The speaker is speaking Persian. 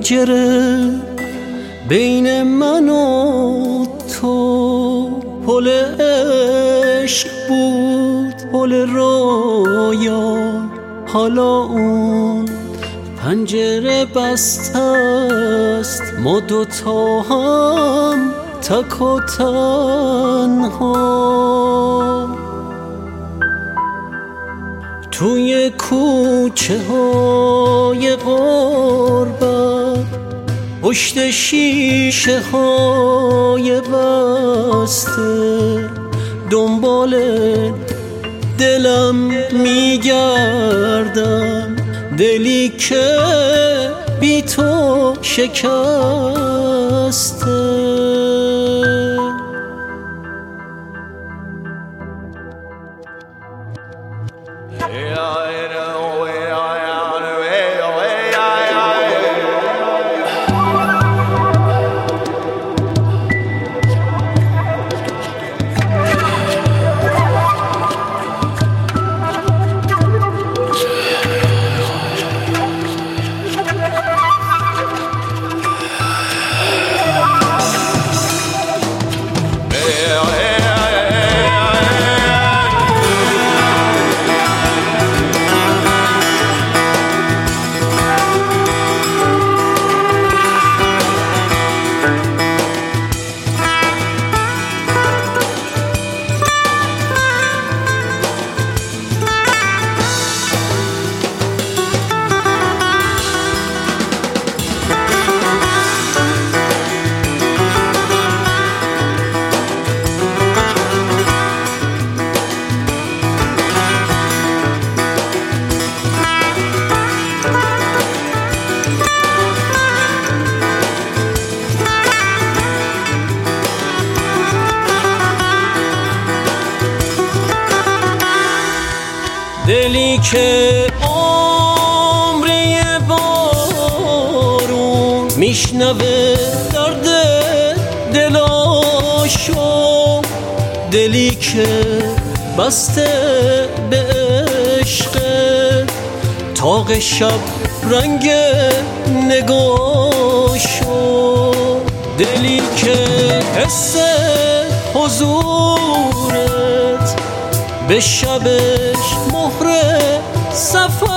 پنجره بین من و تو پل عشق بود، پل رویا. حالا اون پنجره بسته است، ما دوتا هم تک و تنها توی کوچه های غربت، پشت شیشه های بسته، دنبال دلم میگردم، دلی که بی تو شکسته. دلی که عمری بارون میشنوه درد دلاشو، دلی که بسته به عشق، تاق شب رنگ نگاشو، دلی که حس حضورت به شبش مهر صفا